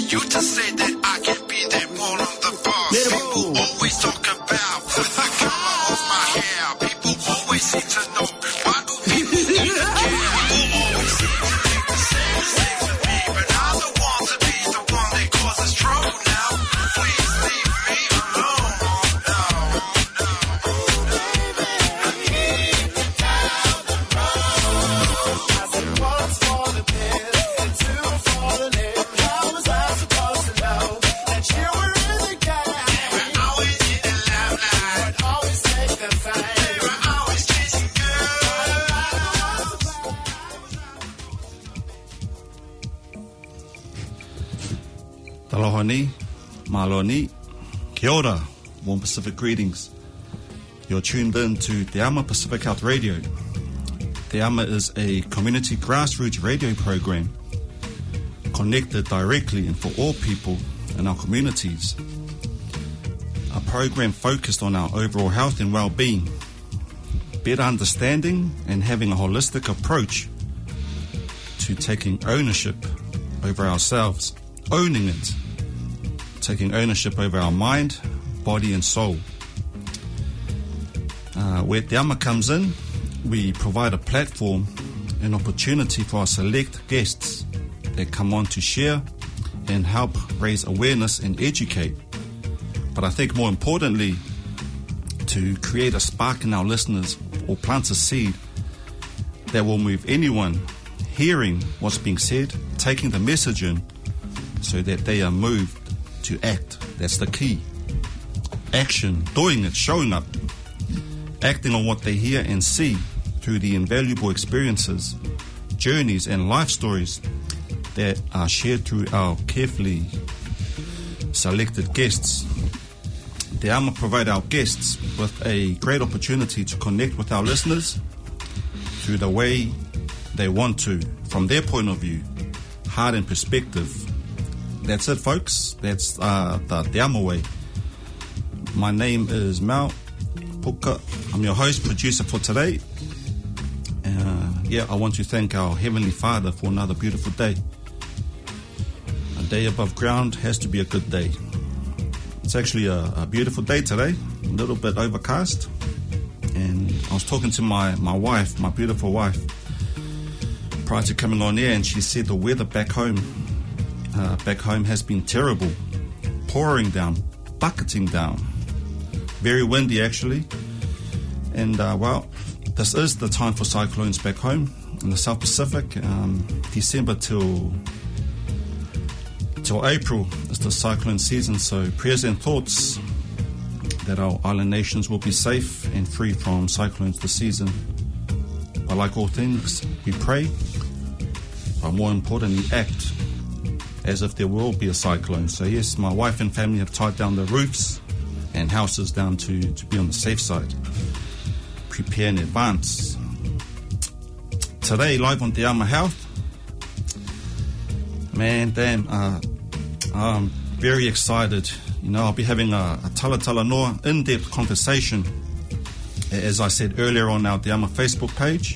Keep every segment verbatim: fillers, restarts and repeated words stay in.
You just say that I can be there all on the bar. People always talk about the color of my hair. People always seem to know, why do people even care? People always seem to think the same thing to me, but I'm the one to be the one that causes trouble now. Please leave me alone. No, no. I keep it down the road. I said once for the pen and two for the name. How was I supposed to know that you were in the game? They were always in the limelight, would always take the fame. They were always chasing girls. Taloha ni, malo ni, kia ora, warm Pacific greetings. You're tuned in to Te Ama Pacific Health Radio. Te Ama is a community grassroots radio program connected directly and for all people in our communities. A program focused on our overall health and well-being, better understanding and having a holistic approach to taking ownership over ourselves, owning it, taking ownership over our mind, body and soul. Uh, where Te Ama comes in, we provide a platform, an opportunity for our select guests that come on to share and help raise awareness and educate. But I think more importantly, to create a spark in our listeners or plant a seed that will move anyone hearing what's being said, taking the message in, so that they are moved to act. That's the key. Action, doing it, showing up, acting on what they hear and see through the invaluable experiences, journeys and life stories that are shared through our carefully selected guests. Te Ama provide our guests with a great opportunity to connect with our listeners through the way they want to, from their point of view, heart and perspective. That's it, folks. That's uh, the Te Ama way. My name is Mal Puka. I'm your host, producer for today. Uh, yeah, I want to thank our Heavenly Father for another beautiful day. A day above ground has to be a good day. It's actually a, a beautiful day today, a little bit overcast. And I was talking to my, my wife, my beautiful wife, prior to coming on air, and she said the weather back home, uh, back home has been terrible, pouring down, bucketing down, very windy actually. And uh, well, this is the time for cyclones back home in the South Pacific. Um, December till till April is the cyclone season, so prayers and thoughts that our island nations will be safe and free from cyclones this season. But like all things, we pray, but more importantly, act as if there will be a cyclone. So yes, my wife and family have tied down the roofs and houses down to, to be on the safe side. Prepare in advance. Today, live on Te Ama Health. Man, damn, uh, I'm very excited. You know, I'll be having a, a Tala Tala Noa in-depth conversation, as I said earlier on our Te Ama Facebook page.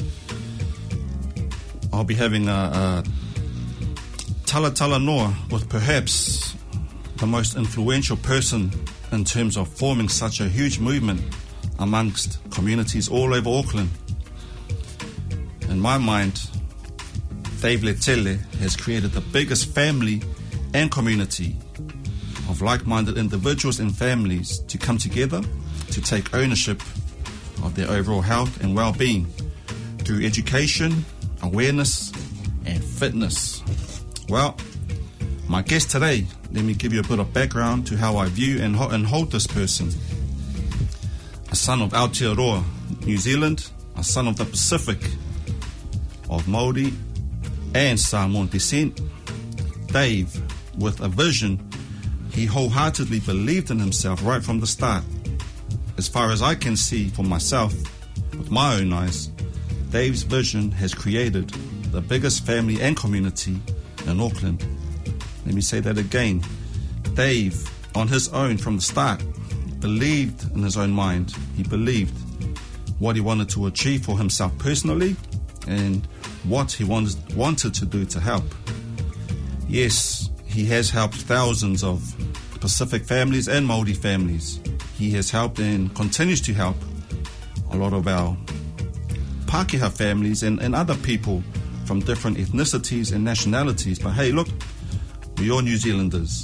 I'll be having a, a Tala Tala Noa with perhaps the most influential person in terms of forming such a huge movement amongst communities all over Auckland. In my mind, Dave Letele has created the biggest family and community of like-minded individuals and families to come together to take ownership of their overall health and well-being through education, awareness and fitness. Well, my guest today, let me give you a bit of background to how I view and, ho- and hold this person. A son of Aotearoa, New Zealand, a son of the Pacific, of Māori and Samoan descent, Dave, with a vision, he wholeheartedly believed in himself right from the start. As far as I can see for myself, with my own eyes, Dave's vision has created the biggest family and community in Auckland. Let me say that again. Dave, on his own from the start, believed in his own mind. He believed what he wanted to achieve for himself personally and what he wanted, wanted to do to help. Yes, he he has helped thousands of Pacific families and Māori families. He has helped and continues to help a lot of our Pākehā families and, and other people from different ethnicities and nationalities. But hey, look, we're all New Zealanders.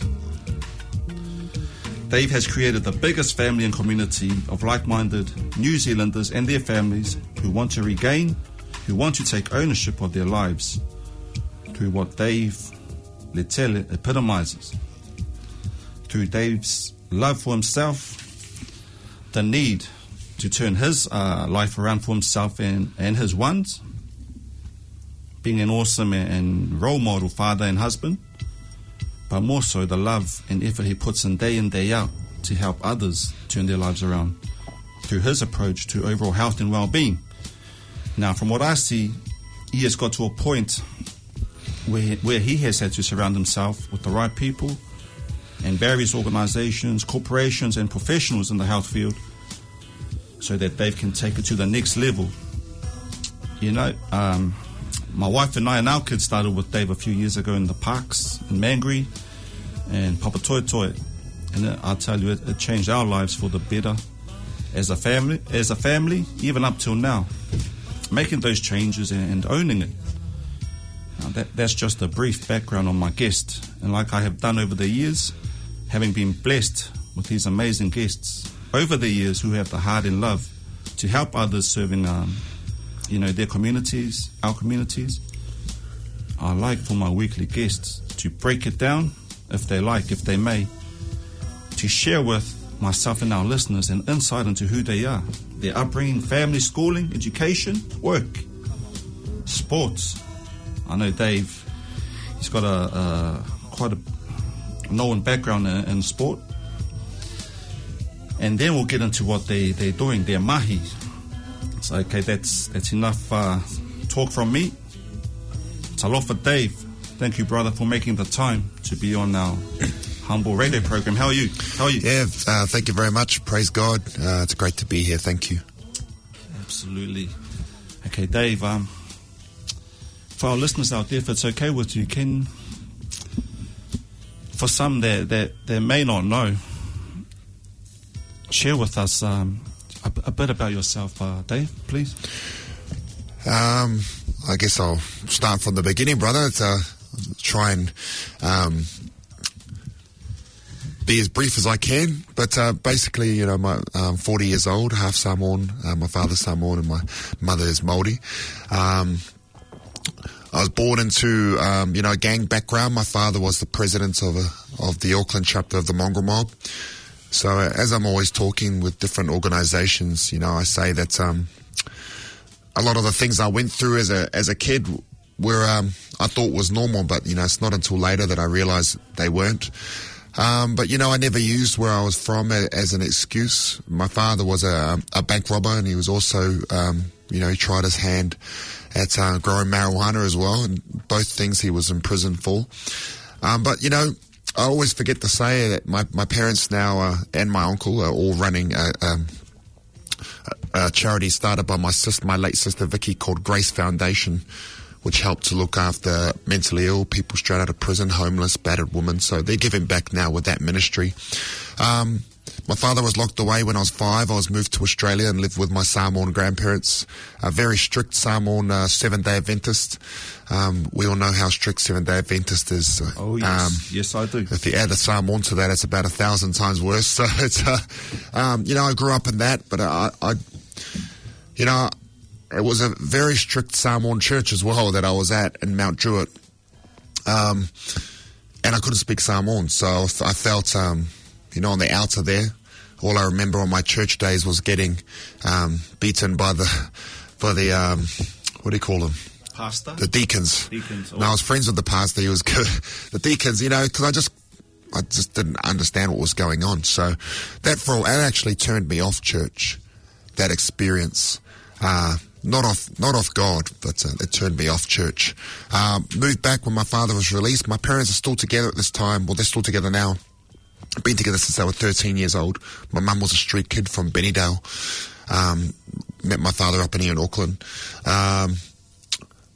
Dave has created the biggest family and community of like-minded New Zealanders and their families who want to regain, who want to take ownership of their lives through what Dave Letele epitomizes. Through Dave's love for himself, the need to turn his uh, life around for himself and, and his ones, being an awesome and role model father and husband, but more so the love and effort he puts in day in, day out to help others turn their lives around through his approach to overall health and well-being. Now, from what I see, he has got to a point where, where he has had to surround himself with the right people and various organizations, corporations, and professionals in the health field so that Dave can take it to the next level. You know, um, my wife and I and our kids started with Dave a few years ago in the parks in Mangere and Papatoetoe. And I'll tell you, it, it changed our lives for the better as a family, as a family, even up till now. Making those changes and, and owning it. Now that, that's just a brief background on my guest. And like I have done over the years, having been blessed with these amazing guests over the years who have the heart and love to help others serving, um, you know, their communities, our communities, I like for my weekly guests to break it down, if they like, if they may, to share with myself and our listeners an insight into who they are, their upbringing, family, schooling, education, work, sports. I know Dave, he's got a, a quite a known background in, in sport. And then we'll get into what they, they're doing, their mahi. So, okay, that's that's enough uh, talk from me. Talofa Dave, thank you, brother, for making the time to be on our humble radio program. How are you? How are you? Yeah, uh, thank you very much. Praise God. Uh, it's great to be here. Thank you. Absolutely. Okay, Dave, um, for our listeners out there, if it's okay with you, can, for some that, that, that may not know, share with us um, a, a bit about yourself, uh, Dave, please. Um, I guess I'll start from the beginning, brother. It's, uh, try and um, be as brief as I can. But uh, basically, you know, my, I'm forty years old, half Samoan. Uh, my father's Samoan and my mother is Māori. Um, I was born into, um, you know, a gang background. My father was the president of a, of the Auckland chapter of the Mongrel Mob. So uh, as I'm always talking with different organisations, you know, I say that um, a lot of the things I went through as a as a kid were um, I thought was normal, but you know, it's not until later that I realised they weren't. Um, but you know, I never used where I was from a, as an excuse. My father was a, a bank robber, and he was also, um, you know, he tried his hand at uh, growing marijuana as well, and both things he was in prison for. Um, but you know, I always forget to say that my, my parents now uh, and my uncle are all running a, um, a, a charity started by my sister, my late sister Vicky, called Grace Foundation, which helped to look after mentally ill people straight out of prison, homeless, battered women. So they're giving back now with that ministry. Um, my father was locked away when I was five. I was moved to Australia and lived with my Samoan grandparents, a very strict Samoan uh, Seventh-day Adventist. Um, we all know how strict Seventh-day Adventist is. Oh, yes. Um, yes, I do. If you add a Samoan to that, it's about a thousand times worse. So it's, uh, um, you know, I grew up in that, but I, I you know, it was a very strict Samoan church as well that I was at in Mount Druitt. Um, and I couldn't speak Samoan, so I felt, um, you know, on the outer there. All I remember on my church days was getting um, beaten by the, by the, um, what do you call them? Pastor? The deacons. Deacons. Oh. No, I was friends with the pastor. He was good. The deacons, you know, because I just, I just didn't understand what was going on. So that for that actually turned me off church. That experience, uh, not off, not off God, but uh, it turned me off church. Uh, moved back when my father was released. My parents are still together at this time. Well, they're still together now. Been together since they were thirteen years old. My mum was a street kid from Bennydale. Um, met my father up in here in Auckland. Um,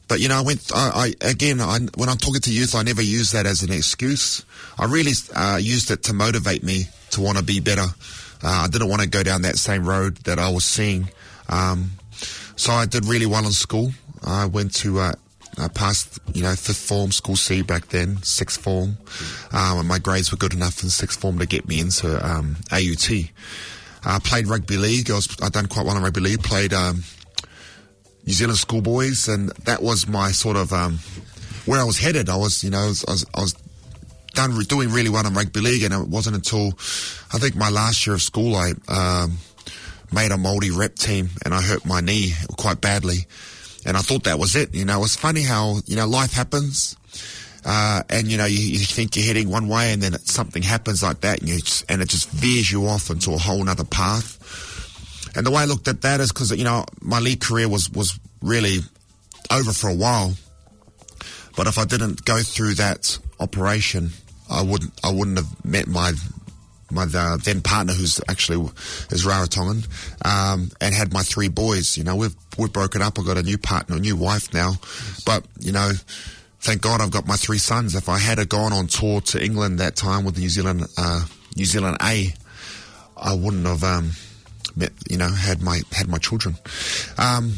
but you know, I went. I, I again, I, when I'm talking to youth, I never use that as an excuse. I really uh, used it to motivate me to want to be better. Uh, I didn't want to go down that same road that I was seeing. Um, so I did really well in school. I went to. Uh, I passed, you know, fifth form, school C back then, sixth form. Um, and my grades were good enough in sixth form to get me into um, A U T. I uh, played rugby league. I was, I'd done quite well in rugby league. Played um, New Zealand schoolboys, and that was my sort of um, where I was headed. I was, you know, I was, I was, I was done doing really well in rugby league, and it wasn't until I think my last year of school I um, made a Māori rep team, and I hurt my knee quite badly. And I thought that was it. You know, it's funny how, you know, life happens, uh, and, you know, you, you think you're heading one way and then it, something happens like that and, you just, and it just veers you off into a whole nother path. And the way I looked at that is because, you know, my league career was, was really over for a while. But if I didn't go through that operation, I wouldn't, I wouldn't have met my my uh, then partner, who's actually is Rarotongan, um, and had my three boys. You know, we've we've broken up. I've got a new partner, a new wife now. Yes. But, you know, thank God I've got my three sons. If I had gone on tour to England that time with the New Zealand uh, New Zealand A, I wouldn't have, um, met, you know, had my had my children. Um,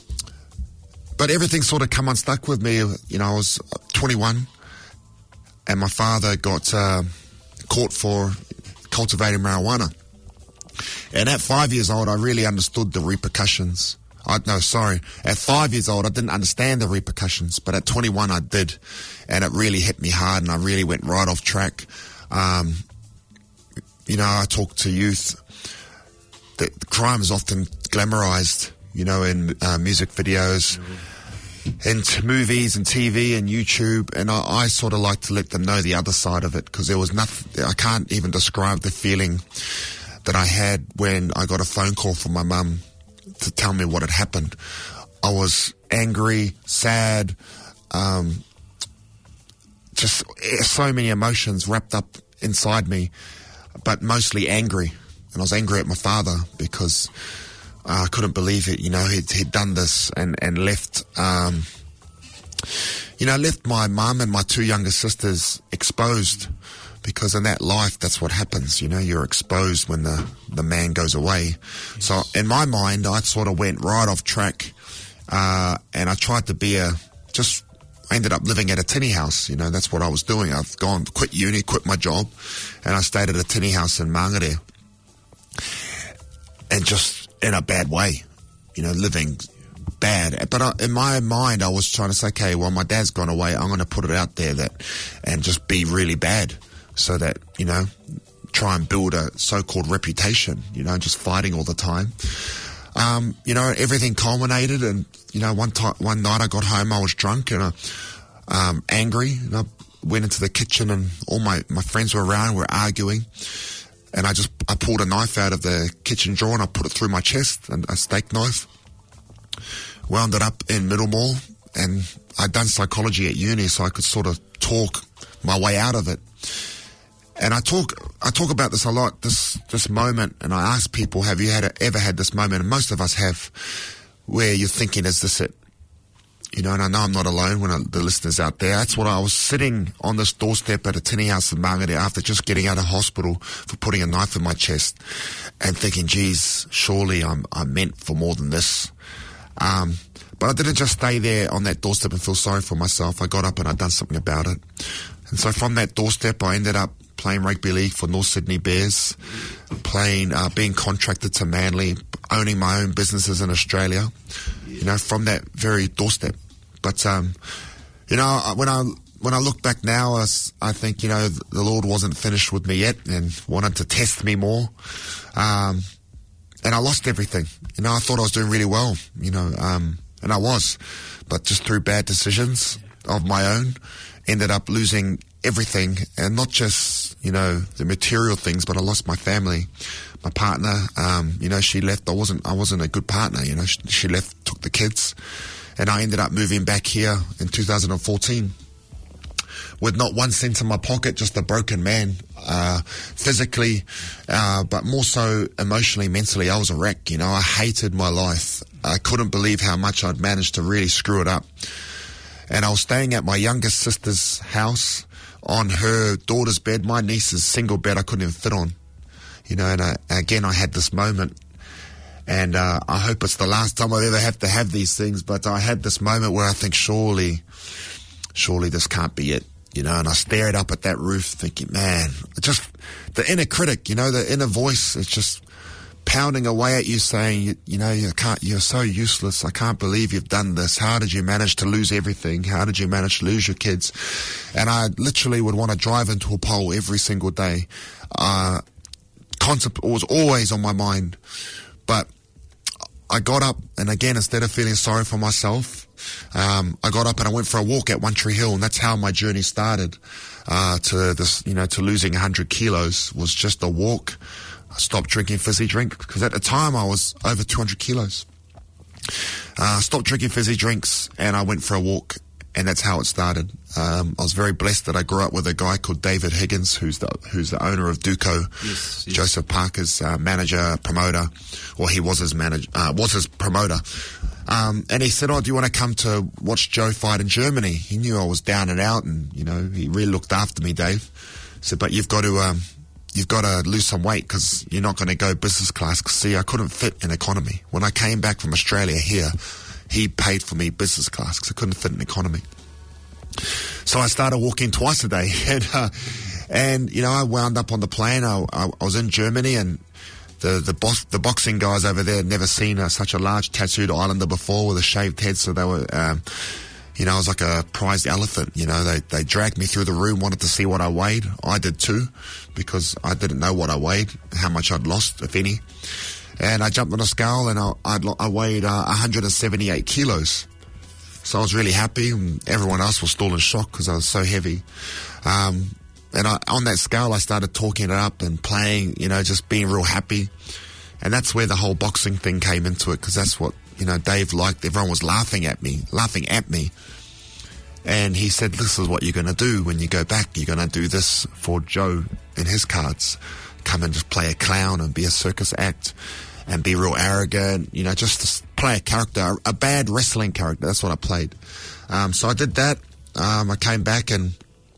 but everything sort of come unstuck with me. You know, I was twenty-one, and my father got uh, caught for cultivating marijuana. And at five years old, I really understood the repercussions. I, no, sorry. At five years old, I didn't understand the repercussions, but at twenty-one, I did. And it really hit me hard, and I really went right off track. Um, you know, I talk to youth that crime is often glamorized, you know, in uh, music videos, mm-hmm. and movies and T V and YouTube, and I, I sort of like to let them know the other side of it, because there was nothing, I can't even describe the feeling that I had when I got a phone call from my mum to tell me what had happened. I was angry, sad, um, just so many emotions wrapped up inside me, but mostly angry. And I was angry at my father because uh, I couldn't believe it. You know, he'd, he'd done this and, and left, um, you know, left my mum and my two younger sisters exposed, because in that life, that's what happens. You know, you're exposed when the, the man goes away. Yes. So in my mind, I sort of went right off track, uh, and I tried to be a, just, I ended up living at a tinny house. You know, that's what I was doing. I've gone, quit uni, quit my job, and I stayed at a tinny house in Mangere. And just in a bad way, you know, living bad. But I, in my mind, I was trying to say, okay, well, my dad's gone away. I'm going to put it out there that, and just be really bad, so that, you know, try and build a so-called reputation, you know, just fighting all the time. Um, you know, everything culminated, and, you know, one time, one night I got home, I was drunk and, uh, um, angry, and I went into the kitchen, and all my, my friends were around, we were arguing. And I just, I pulled a knife out of the kitchen drawer and I put it through my chest, and a steak knife. Wound it up in Middlemore, and I'd done psychology at uni, so I could sort of talk my way out of it. And I talk, I talk about this a lot, this, this moment, and I ask people, have you had a, ever had this moment? And most of us have, where you're thinking, is this it? You know, and I know I'm not alone when I, the listeners out there. That's what I was sitting on this doorstep at a tinny house in Mangere after just getting out of hospital for putting a knife in my chest, and thinking, geez, surely I'm, I'm meant for more than this. Um, but I didn't just stay there on that doorstep and feel sorry for myself. I got up and I'd done something about it. And so from that doorstep, I ended up playing rugby league for North Sydney Bears, playing, uh, being contracted to Manly, owning my own businesses in Australia, you know, from that very doorstep. But, um, you know, when I, when I look back now, I, I think, you know, the Lord wasn't finished with me yet and wanted to test me more. Um, and I lost everything. You know, I thought I was doing really well, you know, um, and I was, but just through bad decisions of my own, ended up losing everything, and not just, you know, the material things, but I lost my family, my partner. Um, you know, she left. I wasn't, I wasn't a good partner. You know, she, she left, took the kids, and I ended up moving back here in two thousand fourteen with not one cent in my pocket, just a broken man, uh, physically, uh, but more so emotionally, mentally. I was a wreck. You know, I hated my life. I couldn't believe how much I'd managed to really screw it up. and I was staying at my youngest sister's house on her daughter's bed. My niece's single bed I couldn't even fit on, you know, and I, again I had this moment, and uh, I hope it's the last time I ever have to have these things, but I had this moment where I think surely, surely this can't be it, you know, and I stared up at that roof thinking, man, just the inner critic, you know, the inner voice, it's just pounding away at you saying, you, you know, you can't, you're so useless. I can't believe you've done this. How did you manage to lose everything? How did you manage to lose your kids? And I literally would want to drive into a pole every single day. Uh, concept was always on my mind. But I got up, and again, instead of feeling sorry for myself, um, I got up and I went for a walk at One Tree Hill, and that's how my journey started, uh, to this, you know, to losing one hundred kilos was just a walk. I stopped drinking fizzy drink because at the time I was over two hundred kilos. I uh, stopped drinking fizzy drinks and I went for a walk, and that's how it started. Um, I was very blessed that I grew up with a guy called David Higgins, who's the who's the owner of Duco, yes, yes. Joseph Parker's uh, manager, promoter, or he was his manager, uh, was his promoter. Um, and he said, "Oh, do you want to come to watch Joe fight in Germany?" He knew I was down and out, and you know he really looked after me, Dave. He said, "But you've got to." Um, You've got to lose some weight because you're not going to go business class. Cause see, I couldn't fit in economy. When I came back from Australia here, he paid for me business class because I couldn't fit in economy. So I started walking twice a day. And, uh, and you know, I wound up on the plane. I, I, I was in Germany, and the the, boss, the boxing guys over there had never seen uh, such a large tattooed islander before with a shaved head. So they were... Um, You know, I was like a prized elephant. You know, they they dragged me through the room, wanted to see what I weighed. I did too, because I didn't know what I weighed, how much I'd lost, if any. And I jumped on a scale, and I I'd, I weighed uh, one hundred seventy-eight kilos. So I was really happy, and everyone else was still in shock because I was so heavy. Um, and I, on that scale, I started talking it up and playing, you know, just being real happy. And that's where the whole boxing thing came into it, because that's what, you know, Dave liked. Everyone was laughing at me, laughing at me. And he said, this is what you're going to do when you go back. You're going to do this for Joe in his cards. Come and just play a clown and be a circus act and be real arrogant, you know, just to play a character, a bad wrestling character. That's what I played. Um, so I did that. Um, I came back, and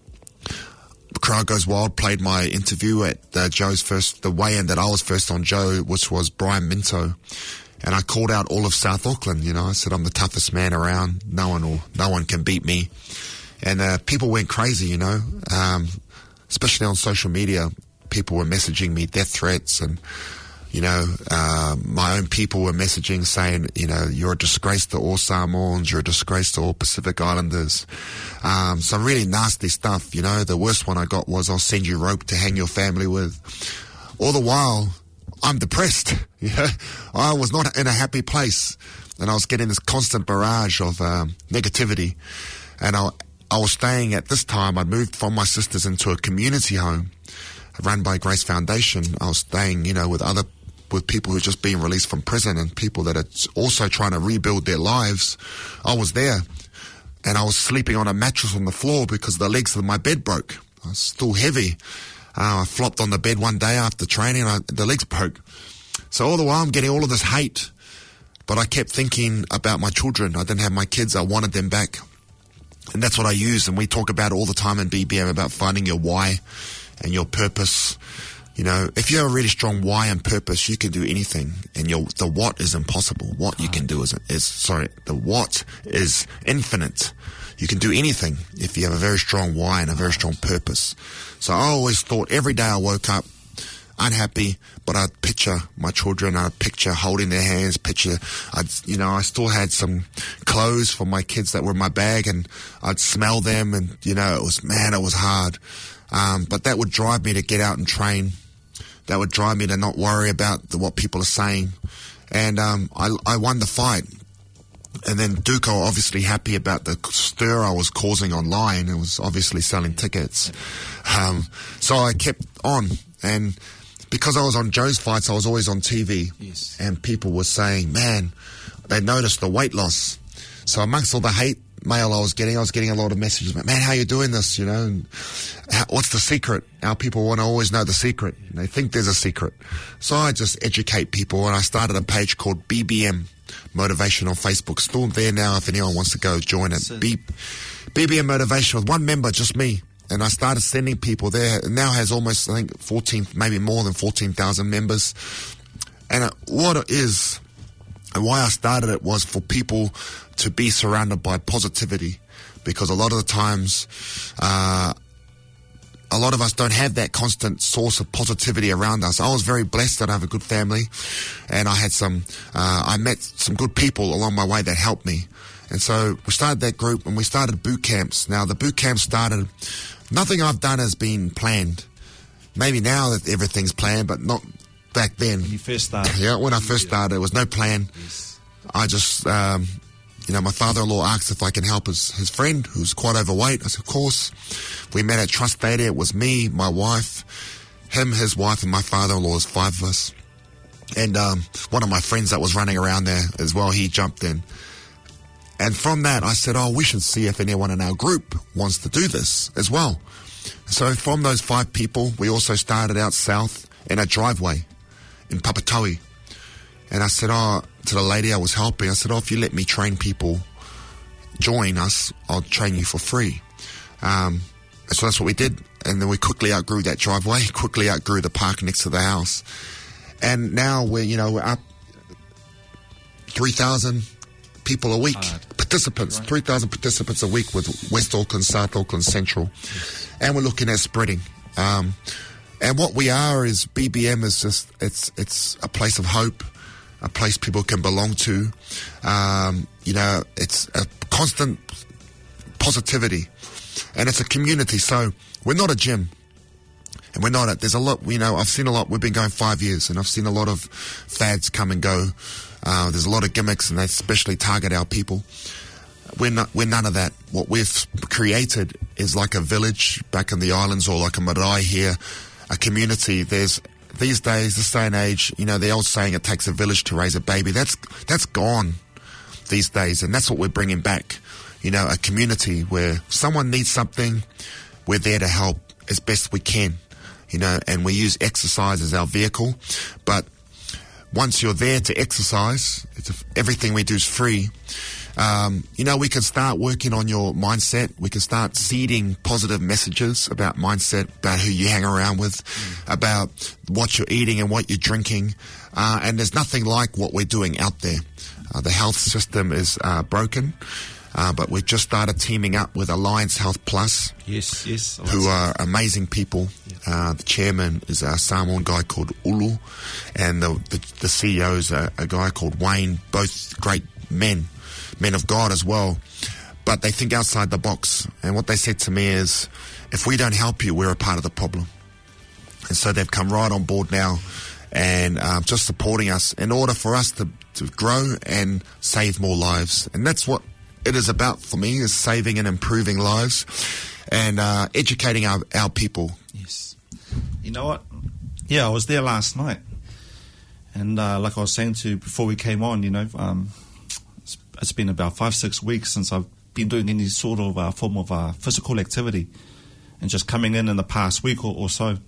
The Crowd Goes Wild played my interview at uh, Joe's first, the weigh-in that I was first on Joe, which was Brian Minto. And I called out all of South Auckland, you know. I said, I'm the toughest man around. No one will, no one can beat me. And uh, people went crazy, you know, um, especially on social media. People were messaging me death threats, and, you know, uh, my own people were messaging saying, you know, you're a disgrace to all Samoans, you're a disgrace to all Pacific Islanders. Um, some really nasty stuff, you know. The worst one I got was, I'll send you rope to hang your family with. All the while, I'm depressed, you know. I was not in a happy place, and I was getting this constant barrage of um, negativity. And I, I was staying at this time, I'd moved from my sisters into a community home run by Grace Foundation. I was staying, you know, with other, with people who just been released from prison and people that are also trying to rebuild their lives. I was there, and I was sleeping on a mattress on the floor because the legs of my bed broke. I was still heavy. Uh, I flopped on the bed one day after training, and I, the legs broke. So all the while I'm getting all of this hate, but I kept thinking about my children. I didn't have my kids. I wanted them back. And that's what I use. And we talk about it all the time in B B M, about finding your why and your purpose. You know, if you have a really strong why and purpose, you can do anything. And your the what is impossible. What you can do is, is sorry, the what is infinite. You can do anything if you have a very strong why and a very strong purpose. So I always thought, every day I woke up unhappy, but I'd picture my children, I'd picture holding their hands, picture, I'd, you know, I still had some clothes for my kids that were in my bag, and I'd smell them, and, you know, it was, man, it was hard. Um, but that would drive me to get out and train. That would drive me to not worry about the, what people are saying. And um, I, I won the fight. And then Duco obviously happy about the stir I was causing online. It was obviously selling tickets. Um, so I kept on. And because I was on Joe's fights, I was always on T V. Yes. And people were saying, man, they noticed the weight loss. So amongst all the hate, mail I was getting, I was getting a lot of messages. Man, how are you doing this? You know, and how, what's the secret? Our people want to always know the secret. They think there's a secret. So I just educate people, and I started a page called B B M Motivation on Facebook. Still there now if anyone wants to go join it. B- BBM Motivation with one member, just me. And I started sending people there. It now has almost, I think, fourteen, maybe more than fourteen thousand members. And uh, what it is, and why I started it was for people to be surrounded by positivity. Because a lot of the times, uh, a lot of us don't have that constant source of positivity around us. I was very blessed that I have a good family, and I had some, uh, I met some good people along my way that helped me. And so we started that group, and we started boot camps. Now, the boot camp started, nothing I've done has been planned. Maybe now that everything's planned, but not back then. When you first started. Yeah, when I first started, there was no plan. Yes. I just, um, you know, my father-in-law asked if I can help his, his friend who's quite overweight. I said, of course. We met at Trust Data. It was me, my wife, him, his wife, and my father-in-law. It was five of us. And um, one of my friends that was running around there as well, he jumped in. And from that, I said, oh, we should see if anyone in our group wants to do this as well. So from those five people, we also started out south in a driveway in Papatoe. And I said, oh, to the lady I was helping, I said, oh, if you let me train people, join us, I'll train you for free. Um, so that's what we did. And then we quickly outgrew that driveway, quickly outgrew the park next to the house. And now we're, you know, we're up three thousand people a week, Hard. participants, right. three thousand participants a week with West Auckland, South Auckland, Central. Yes. And we're looking at spreading. Um, and what we are is, B B M is just, it's it's a place of hope, a place people can belong to. Um, you know, it's a constant positivity, and it's a community. So we're not a gym, and we're not a, there's a lot, you know, I've seen a lot, we've been going five years, and I've seen a lot of fads come and go. Uh, there's a lot of gimmicks, and they especially target our people. We're not, we're none of that. What we've created is like a village back in the islands, or like a marae here, a community. There's, these days, this day and age, you know, the old saying, it takes a village to raise a baby. That's, that's gone these days, and that's what we're bringing back. You know, a community where someone needs something, we're there to help as best we can, you know, and we use exercise as our vehicle. But once you're there to exercise, it's a, everything we do is free. Um, you know, we can start working on your mindset. We can start seeding positive messages about mindset, about who you hang around with, mm. about what you're eating and what you're drinking. Uh, and there's nothing like what we're doing out there. Uh, the health system is uh, broken. Uh, but we've just started teaming up with Alliance Health Plus. Yes, yes. Who are amazing people. Yeah. Uh, the chairman is a Samoan guy called Ulu, and the the, the C E O is a, a guy called Wayne, both great men, men of God as well. But they think outside the box. And what they said to me is, if we don't help you, we're a part of the problem. And so they've come right on board now and uh, just supporting us in order for us to, to grow and save more lives. And that's what it is about for me, is saving and improving lives and uh, educating our, our people. Yes. You know what? Yeah, I was there last night. And uh, like I was saying to you before we came on, you know, um, it's, it's been about five, six weeks since I've been doing any sort of uh, form of uh, physical activity. And just coming in in the past week or, or so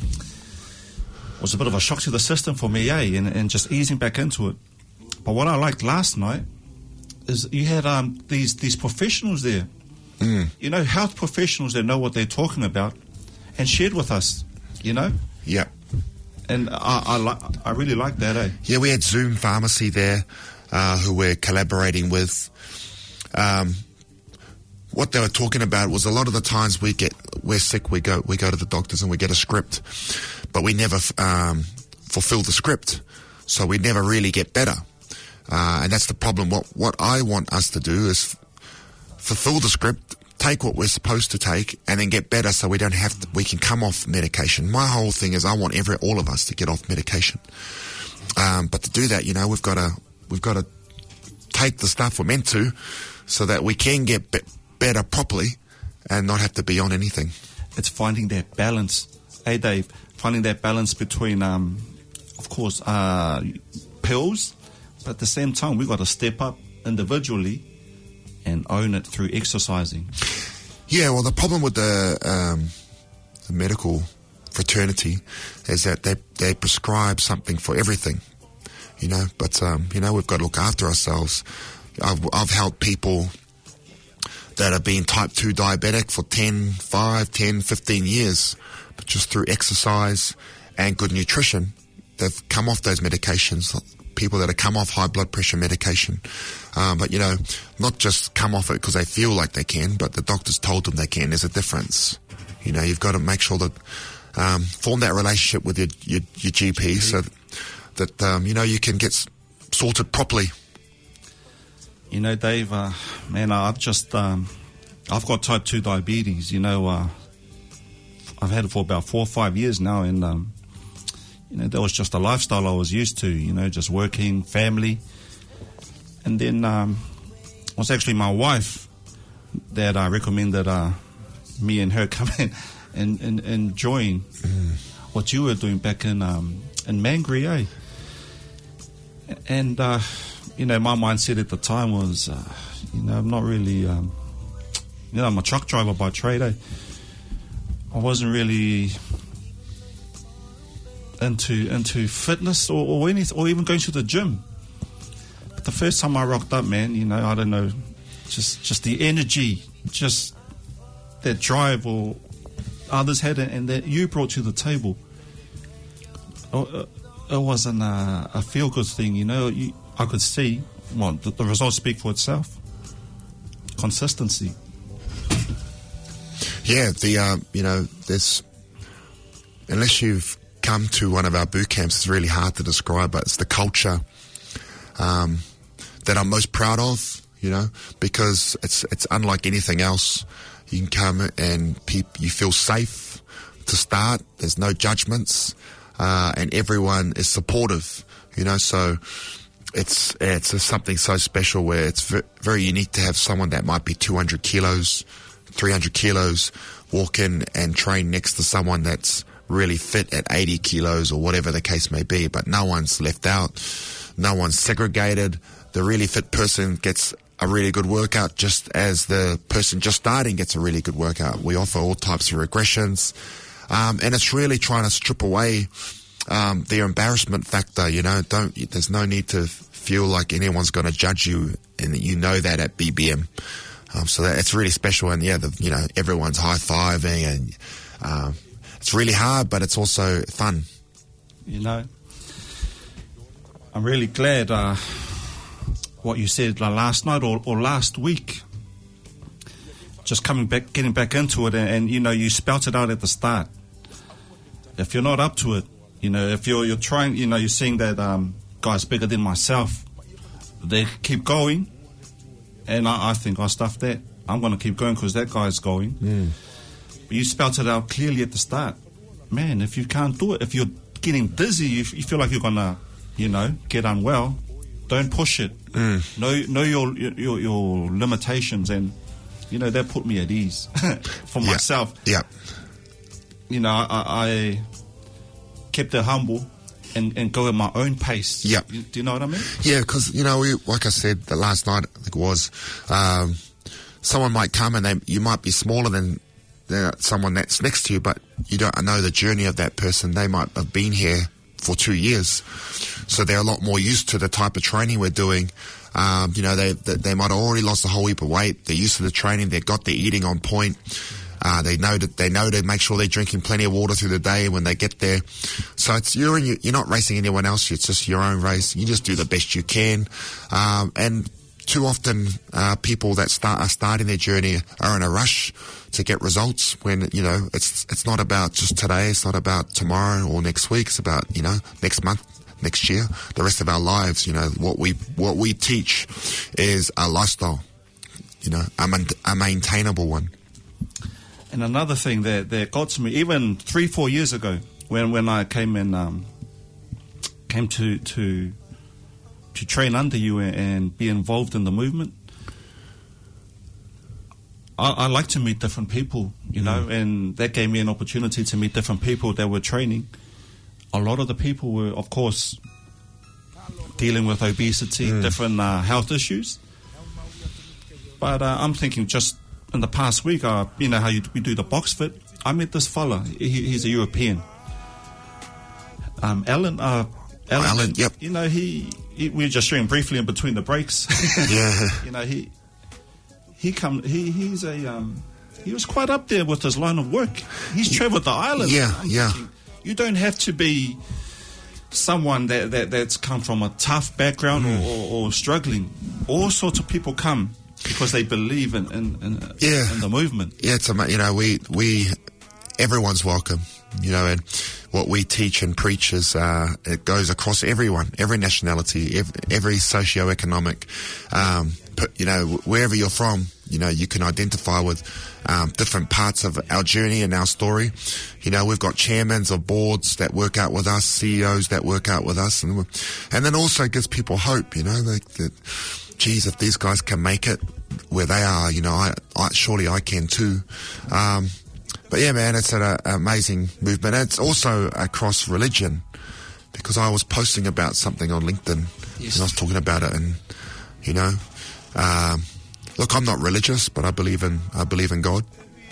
was a bit of a shock to the system for me, eh? And, and just easing back into it. But what I liked last night is you had um, these these professionals there, mm. you know, health professionals that know what they're talking about, and shared with us, you know. Yeah. And I I, li- I really like that, eh? Yeah, we had Zoom Pharmacy there, uh, who we're collaborating with. Um, what they were talking about was a lot of the times we get we're sick, we go we go to the doctors and we get a script, but we never um, fulfill the script, so we never really get better. Uh, and that's the problem. What what I want us to do is f- fulfill the script, take what we're supposed to take, and then get better, so we don't have to, we can come off medication. My whole thing is I want every all of us to get off medication. Um, but to do that, you know, we've got to we've got to take the stuff we're meant to, so that we can get be- better properly, and not have to be on anything. It's finding that balance, hey Dave, finding that balance between, um, of course, uh, pills. But at the same time, we've got to step up individually, and own it through exercising. Yeah, well, the problem with the, um, the medical fraternity is that they they prescribe something for everything, you know. But um, you know, we've got to look after ourselves. I've I've helped people that have been type two diabetic for ten, five, ten, fifteen years, but just through exercise and good nutrition, they've come off those medications. People that have come off high blood pressure medication, um, but you know, not just come off it because they feel like they can, but the doctors told them they can. There's a difference. You know, you've got to make sure that um, form that relationship with your your, your G P so that, that um, you know, you can get s- sorted properly. You know, Dave, uh, man, I've just um, I've got type two diabetes. You know, uh, I've had it for about four or five years now, and um, you know, that was just a lifestyle I was used to. You know, just working, family, and then um, it was actually my wife that I recommended uh, me and her come in and, and, and join mm. what you were doing back in um, in Mangere, eh? And uh, you know, my mindset at the time was, uh, you know, I'm not really, um, you know, I'm a truck driver by trade, eh? I wasn't really into into fitness or, or anything, or even going to the gym. But the first time I rocked up, man, you know, I don't know, just just the energy, just that drive or others had it, and that you brought to the table. It, it wasn't a, a feel-good thing, you know. You, I could see, well, the, the results speak for itself. Consistency. Yeah, the uh, you know, there's, unless you've come to one of our boot camps, it's really hard to describe, but it's the culture um, that I'm most proud of, you know, because it's it's unlike anything else. You can come and pe- you feel safe to start. There's no judgments, uh, and everyone is supportive, you know. So it's it's just something so special where it's v- very unique to have someone that might be two hundred kilos, three hundred kilos, walk in and train next to someone that's really fit at eighty kilos or whatever the case may be. But no one's left out. No one's segregated. The really fit person gets a really good workout just as the person just starting gets a really good workout. We offer all types of regressions. Um, and it's really trying to strip away um, their embarrassment factor. You know, don't, there's no need to feel like anyone's going to judge you, and you know that at B B M. Um, so that it's really special, and yeah, the, you know, everyone's high-fiving, and um, it's really hard, but it's also fun. You know, I'm really glad uh, what you said uh, last night or, or last week. Just coming back, getting back into it, and, and you know, you spelt it out at the start. If you're not up to it, you know, if you're you're trying, you know, you're seeing that um, guy's bigger than myself, they keep going, and I, I think I stuffed that. I'm going to keep going because that guy's going. Mm. But you spelt it out clearly at the start. Man, if you can't do it, if you're getting dizzy, you, you feel like you're going to, you know, get unwell, don't push it. Mm. Know know your, your your limitations, and you know, that put me at ease for yeah. myself. Yeah. You know, I, I kept it humble and, and go at my own pace. Yeah. You, do you know what I mean? Yeah, because, you know, we, like I said, the last night, I think it was, um, someone might come and they, you might be smaller than uh, someone that's next to you, but you don't know the journey of that person. They might have been here for two years. So they're a lot more used to the type of training we're doing. Um, you know, they, they they might have already lost a whole heap of weight. They're used to the training. They've got their eating on point. Uh, they know that they know to make sure they're drinking plenty of water through the day when they get there. So it's you're in, you're not racing anyone else. It's just your own race. You just do the best you can. Um, and too often, uh, people that start are starting their journey are in a rush to get results. When you know it's it's not about just today. It's not about tomorrow or next week. It's about you know next month, next year, the rest of our lives. You know what we what we teach is a lifestyle. You know, a, a maintainable one. And another thing that, that got to me, even three, four years ago, when, when I came in, um, came to, to to train under you and, and be involved in the movement, I, I like to meet different people, you mm. know, and that gave me an opportunity to meet different people that were training. A lot of the people were, of course, dealing with obesity, mm. different uh, health issues. But uh, I'm thinking just in the past week, uh, you know how you, we do the box fit. I met this fella. He, he's a European. Um, Alan. Uh, Alan, Alan, yep. You know, he, he we were just sharing briefly in between the breaks. Yeah. You know, he he come he he's a um, he was quite up there with his line of work. He's travelled the island. Yeah, I'm yeah. thinking, you don't have to be someone that, that that's come from a tough background mm. or, or, or struggling. All sorts of people come because they believe in in, in, yeah. in the movement. Yeah, it's a, you know we we everyone's welcome. You know, and what we teach and preach is uh, it goes across everyone, every nationality, every, every socio-economic, um, you know, wherever you're from, you know, you can identify with um, different parts of our journey and our story. You know, we've got chairmans of boards that work out with us, C E Os that work out with us, and and then also gives people hope, you know, like that, geez, if these guys can make it where they are, you know, I, I surely I can too. Um, But yeah, man, it's an uh, amazing movement. It's also across religion, because I was posting about something on LinkedIn, yes. and I was talking about it, and you know, um, look, I'm not religious, but I believe in I believe in God,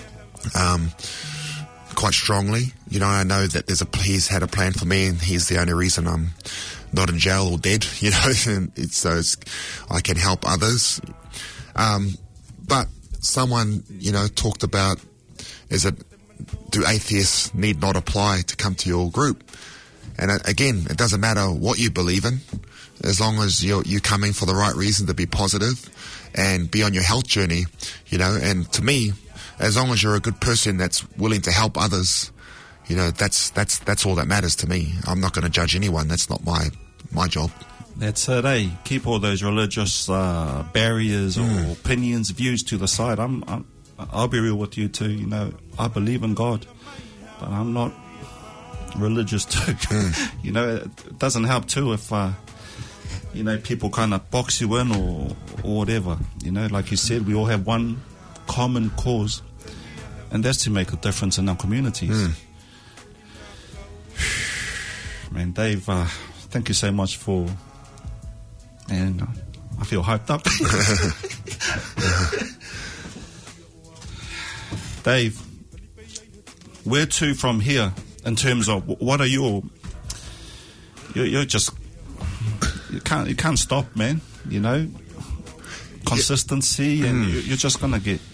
um, quite strongly. You know, I know that there's a He's had a plan for me, and He's the only reason I'm not in jail or dead. You know, and it's, so it's, I can help others. Um, but someone, you know, talked about, is it, do atheists need not apply to come to your group? And uh, again, it doesn't matter what you believe in, as long as you're, you're coming for the right reason to be positive and be on your health journey, you know. And to me, as long as you're a good person that's willing to help others, you know, that's that's that's all that matters to me. I'm not going to judge anyone. That's not my my job. That's it, eh? Keep all those religious uh, barriers mm. or opinions, views to the side. I'm, I'm I'll be real with you too. You know, I believe in God, but I'm not religious too. Mm. You know, it doesn't help too if uh, you know, people kind of box you in or or whatever. You know, like you said, we all have one common cause, and that's to make a difference in our communities. Mm. Man, Dave, uh, thank you so much for. And uh, I feel hyped up. Dave, where to from here in terms of what are your? You're, you're just you can't you can't stop, man. You know, consistency, and mm. you're just gonna get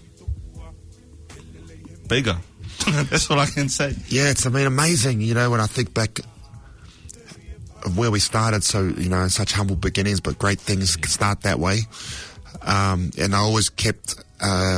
bigger. That's what I can say. Yeah, it's I mean amazing. You know, when I think back of where we started, so you know, such humble beginnings, but great things start that way. Um, and I always kept. Uh,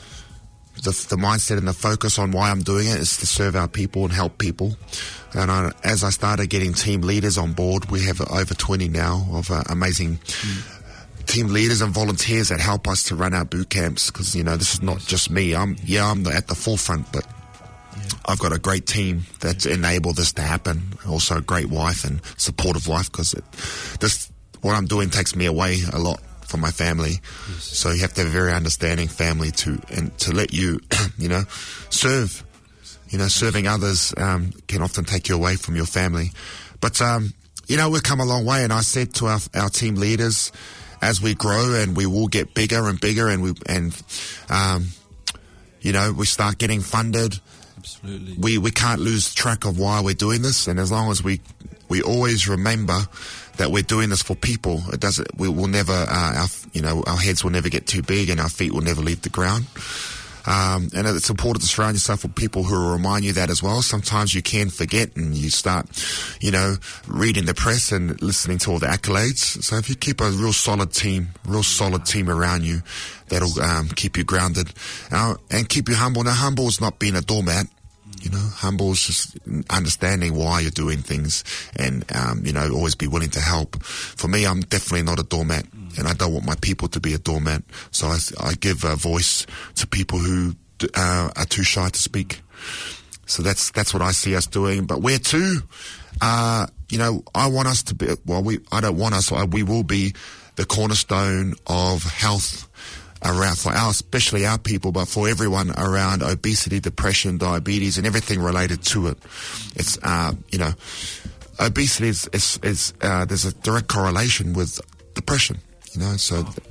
The, the mindset and the focus on why I'm doing it is to serve our people and help people. And I, as I started getting team leaders on board, we have over twenty now of uh, amazing mm. team leaders and volunteers that help us to run our boot camps. Because you know, this is not just me. I'm yeah, I'm the, at the forefront, but yeah. I've got a great team that enable this to happen. Also, a great wife and supportive wife, because this what I'm doing takes me away a lot from my family. Yes. So you have to have a very understanding family to and to let you, you know, serve. You know, serving others um, can often take you away from your family. But, um, you know, we've come a long way. And I said to our, our team leaders, as we grow and we will get bigger and bigger and, we and um, you know, we start getting funded, absolutely, we, we can't lose track of why we're doing this. And as long as we, we always remember that we're doing this for people, it doesn't, we will never, uh, our, you know, our heads will never get too big and our feet will never leave the ground. Um, and it's important to surround yourself with people who will remind you that as well. Sometimes you can forget and you start, you know, reading the press and listening to all the accolades. So if you keep a real solid team, real solid team around you, that'll um, keep you grounded uh, and keep you humble. Now, humble is not being a doormat. You know, humble is just understanding why you're doing things and, um, you know, always be willing to help. For me, I'm definitely not a doormat, and I don't want my people to be a doormat. So I, I give a voice to people who uh, are too shy to speak. So that's that's what I see us doing. But where to? Uh, you know, I want us to be, well, we I don't want us, we will be the cornerstone of health around for our, especially our people, but for everyone around obesity, depression, diabetes, and everything related to it. It's, uh, you know, obesity is, is, is uh, there's a direct correlation with depression, you know, so,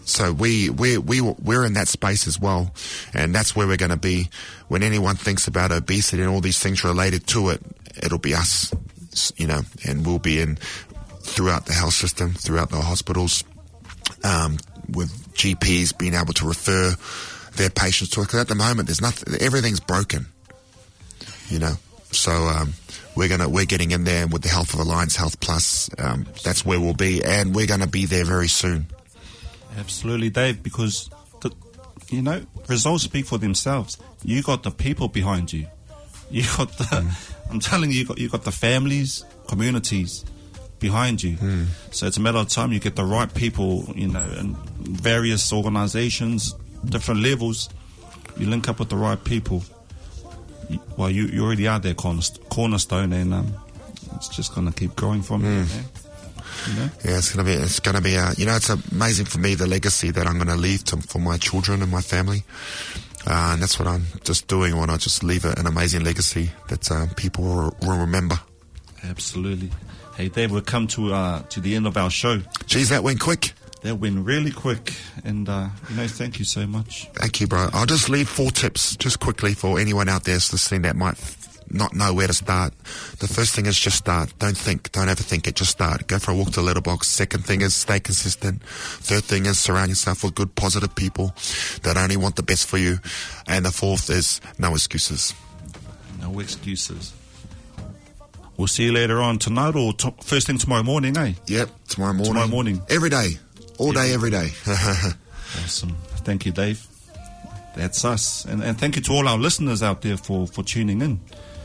So we, we, we, we're in that space as well. And that's where we're going to be. When anyone thinks about obesity and all these things related to it, it'll be us, you know, and we'll be in throughout the health system, throughout the hospitals, um, with G Ps being able to refer their patients to it. Because at the moment, there's nothing, everything's broken, you know. So, um, we're gonna, we're getting in there with the Health of Alliance Health Plus. Um, that's where we'll be, and we're gonna be there very soon. Absolutely, Dave, because, the, you know, results speak for themselves. You got the people behind you. You got the, mm. I'm telling you, you got, you got the families, communities behind you. Mm. So it's a matter of time you get the right people, you know, in various organizations, different levels. You link up with the right people. You, well, you, you already are their cornerst- cornerstone, and um, it's just going to keep growing from mm. here, man. You know? Yeah, it's gonna be. It's gonna be. Uh, you know, it's amazing for me the legacy that I'm going to leave to, for my children and my family, uh, and that's what I'm just doing. When I just leave an amazing legacy that uh, people will, will remember. Absolutely. Hey, Dave, we've come to uh, to the end of our show. Geez, that went quick. That went really quick, and uh, you know, thank you so much. Thank you, bro. I'll just leave four tips just quickly for anyone out there listening that might not know where to start. The first thing is just start. Don't think. Don't overthink it. Just start. Go for a walk to the letterbox. Second thing is stay consistent. Third thing is surround yourself with good, positive people that only want the best for you. And the fourth is no excuses. No excuses. We'll see you later on tonight or to- first thing tomorrow morning, eh? Yep, tomorrow morning. Tomorrow morning. Every day. All day, every day. Awesome. Thank you, Dave. That's us. And, and thank you to all our listeners out there for, for tuning in.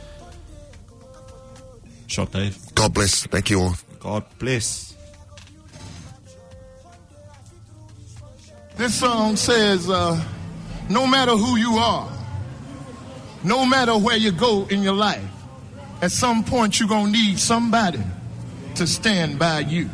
Shot, Dave. God bless. Thank you all. God bless. This song says, uh, no matter who you are, no matter where you go in your life, at some point you're going to need somebody to stand by you.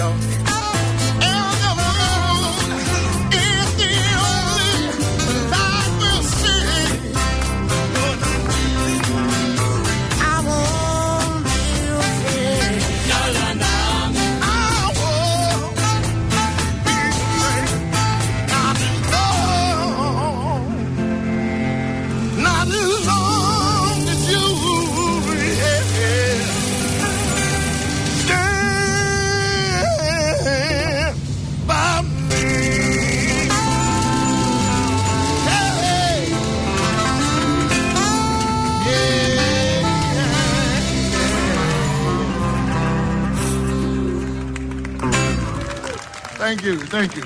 Thank you, thank you.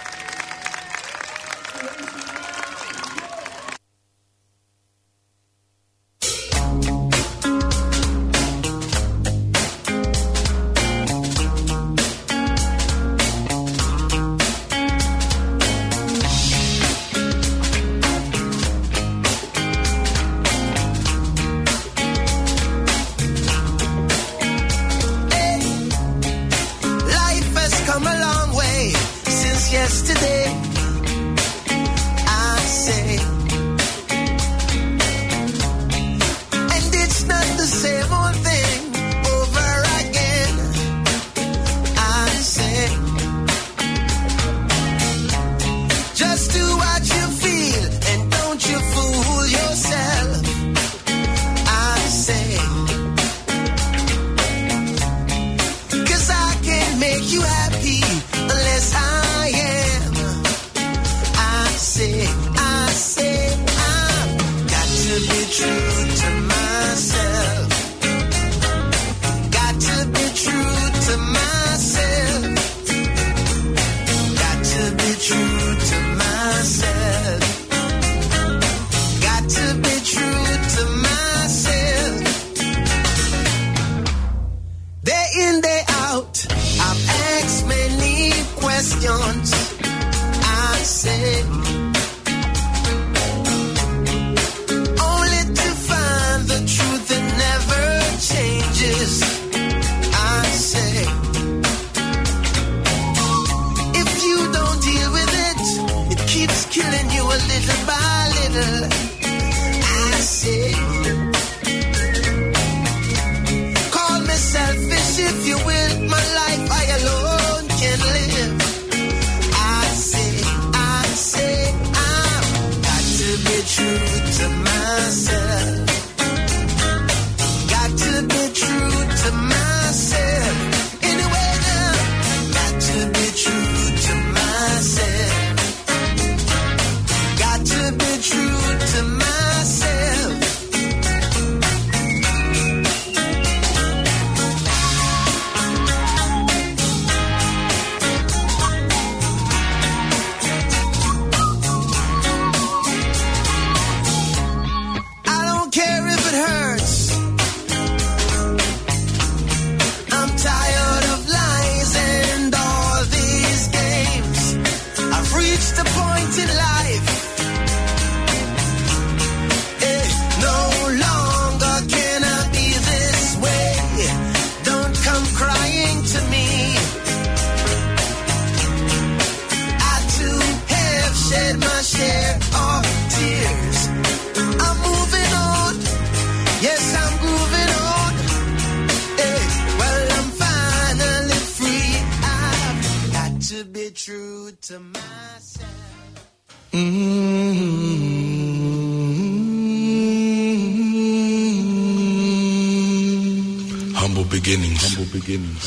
Humble beginnings. Humble beginnings.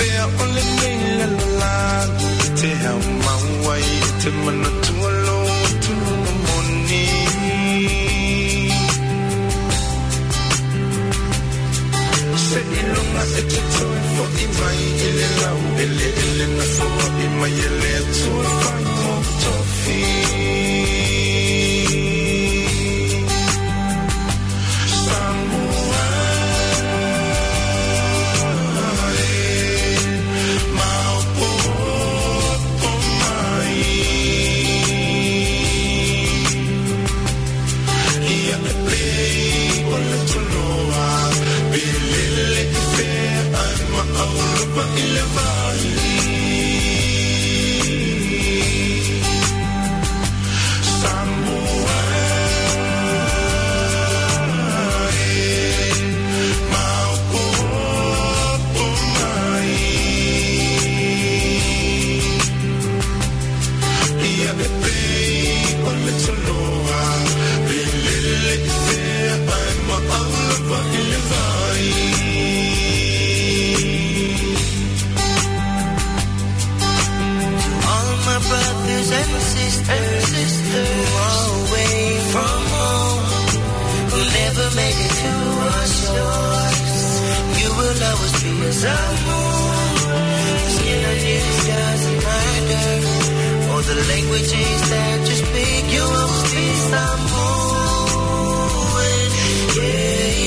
To my way, to my not too alone. brothers and sisters who are away from home, who never made it to our shores. You will always be as our moon. Skin on you doesn't matter, or the languages that you speak. You will always be some moon. Yeah,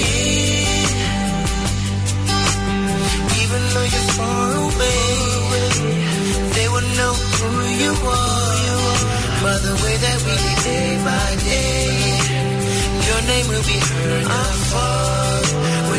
even though you're far away, they will know who you are, by the way that we live day by day. Your name will be heard afar.